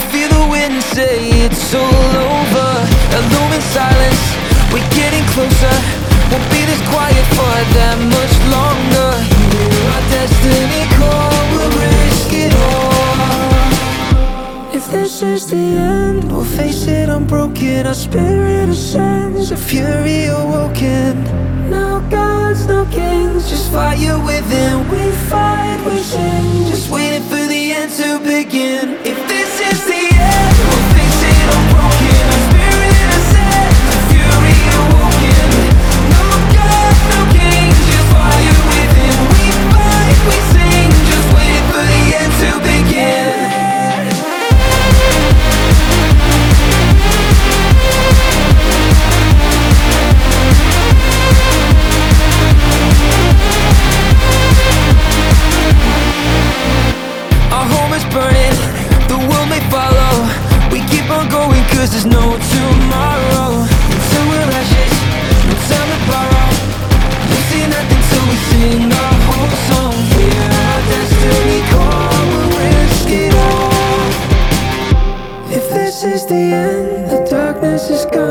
feel the wind say it's all over. A looming silence, we're getting closer. Won't be this quiet for that much longer. Hear our destiny call, we'll risk it all. If this is the end, we'll face it unbroken. Our spirit ascends, a fury awoken. No gods, no kings, just fire within. We fight, we sing, just waiting for the end to begin. If this is the end, we'll face it unbroken. Our spirit ascends, a fury awoken. No gods, no kings, just fire within. We fight, we sing, just waiting for the end to begin. Burning, the world may follow. We keep on going cause there's no tomorrow. Until we're ashes, no time to borrow. We see nothing till we sing our whole song. Hear our destiny call, we'll risk it all. If this is the end, the darkness is gone.